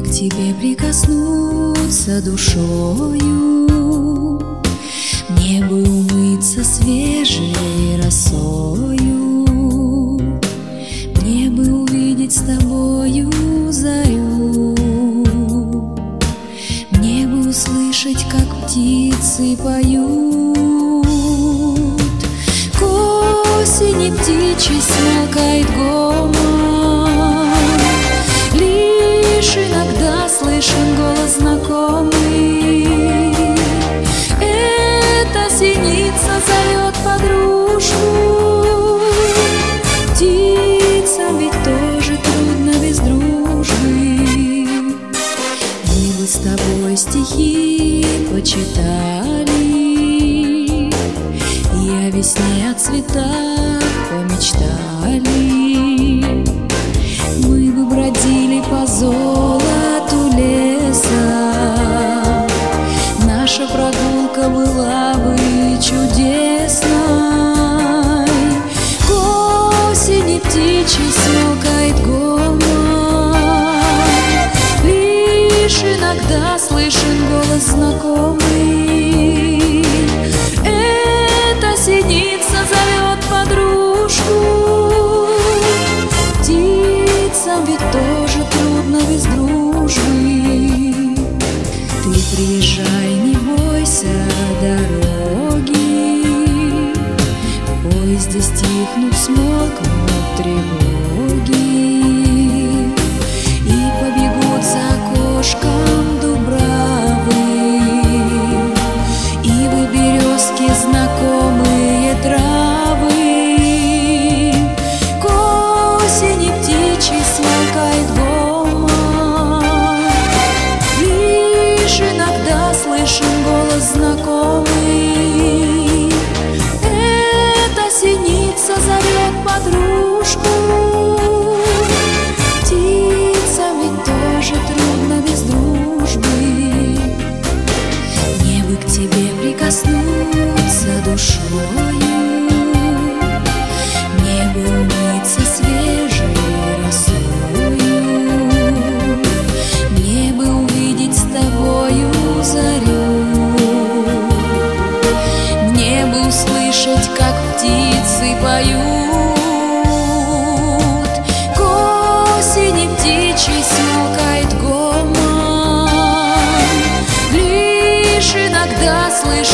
к тебе прикоснуться душою, мне бы умыться свежей росою, мне бы увидеть с тобою зарю, мне бы услышать, как птицы поют. К осени птичий смолкает гомон, лишь иногда слышен голос знакомый. Эта синица зовет подружку. Птицам ведь тоже трудно без дружбы. Мы бы с тобой стихи почитали и о весне, о цветах помечтали. Мы бы бродили по золоту леса, наша прогулка была бы чудесной. К осени птичий смолкает гомон, лишь иногда слышен голос знакомый. Эта синица зовет подружку. Птицам ведь тоже трудно без дружбы. Ты приезжай, не бойся дороги, в поезде стихнут, смолкнут тревоги, и побегут за окошком дубравы, ивы, березки, знакомые травы. К осени птичий смолкает гомон, лишь иногда слышен голос знакомый. Эта синица зовет подружку. Птицам ведь тоже трудно без дружбы. Мне бы к тебе прикоснуться душою, мне бы умыться свежей росою, мне бы увидеть с тобою зарю, мне бы услышать, как птицы поют. К осени птичий смолкает гомон, лишь иногда слышен